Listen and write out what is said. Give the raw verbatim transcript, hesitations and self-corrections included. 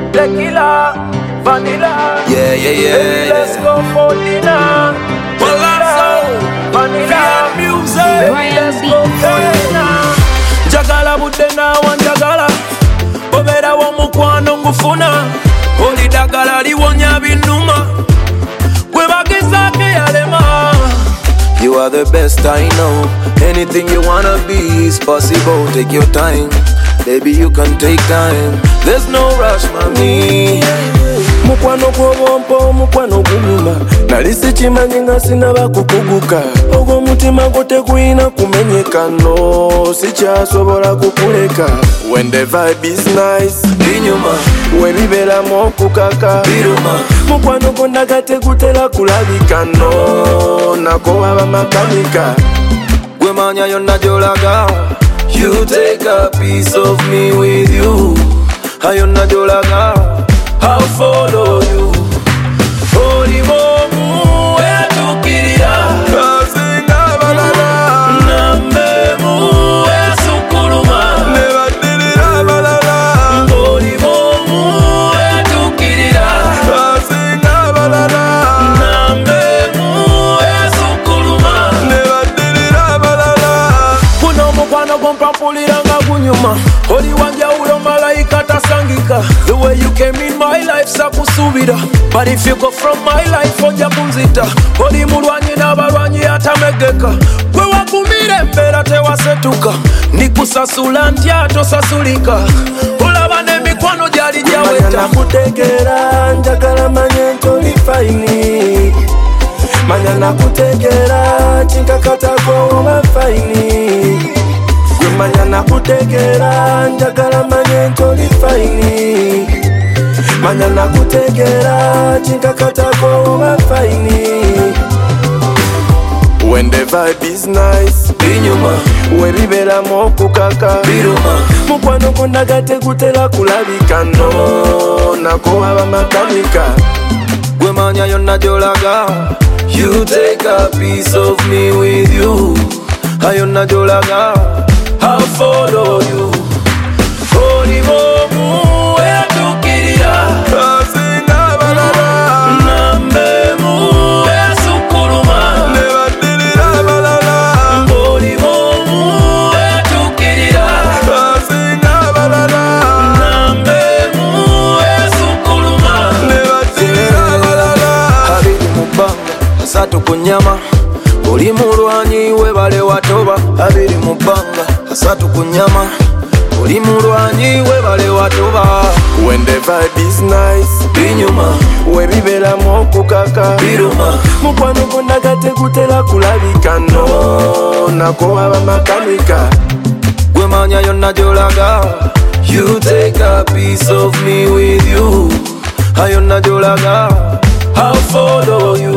tequila, vanilla. Yeah, yeah, yeah. Baby, let's go for dinner. Tequila, vanilla. Music. Baby, let's go for dinner. Jagala budena wanjagala, obera wa mukwano ngufuna, oli dagala liwonya binuma, gwe bagezake yalema. You are the best I know. Anything you wanna be is possible. Take your time, baby, you can take time. There's no rush, mami. Mukwano gw'obompo, mukwano gunyuma, nali sikimanyi nga sinaba kukuguka. Ogwo mutima gwo teguyina kumenyeka, no, sikyasobola kukuleka. When the vibe is nice, Binyuma, we biberamu okukaka. biruma, Mukwano gwonna gategutera kulabika, no, nako waba makanika. gwe manya yonna gy'olaga. You take a piece of me with you. Ayonna gy'olaga, I'll follow you. Oli bomu etukirira, Kasinga balala, nambemu esukuluma, nebadirira balala, oli bomu etukirira, kasinga balala, nambemu esukuluma. nebadirira balala. Guno omukwano gwompampulira nga gunyuma, oli wanjawulo malayika tasangika. The way you came in my life sakusubira, but if you go from my life ojja kunzita. Oli mulwanyi n'abalwanyi atamegeka, gwe wakumira embeera tewasetuka, nikusasula ntya tosasulika, olaba n'emikwano gyali gyaweta. Nakutegeera njagala manye nti oli fayini, manya nakutegeera kinkakatako oba fayini, gwe manya nakutegeera njagala manye nti oli fayini, manya nakutegeera kinkakatako oba fayini. When the vibe is nice, Binyuma, we biberamu okukaka. biruma, Mukwano gwonna gategutera kulabika, no, nako waba makanika. gwe manya yonna gy'olaga. You take a piece of me with you. Ayonna gy'olaga, I'll follow you. Oli bomu etukirira, Kasinga balala, nambemu esukuluma, nebadirira balala, oli bomu etukirira, kasinga balala, nambemu esukuluma. nebadirira balala. Abiri mu bbanga, asatu ku nnyama, oli mulwanyi webale watoba. Abiri mu bbanga, asatu ku nnyama, oli mulwanyi webale watoba. When the vibe is nice, Binyuma, we biberamu okukaka. biruma, Mukwano gwonna gategutera kulabika, no, nako waba makanika. gwe manya yonna gy'olaga. You take a piece of me with you. Ayonna gy'olaga, I'll follow you.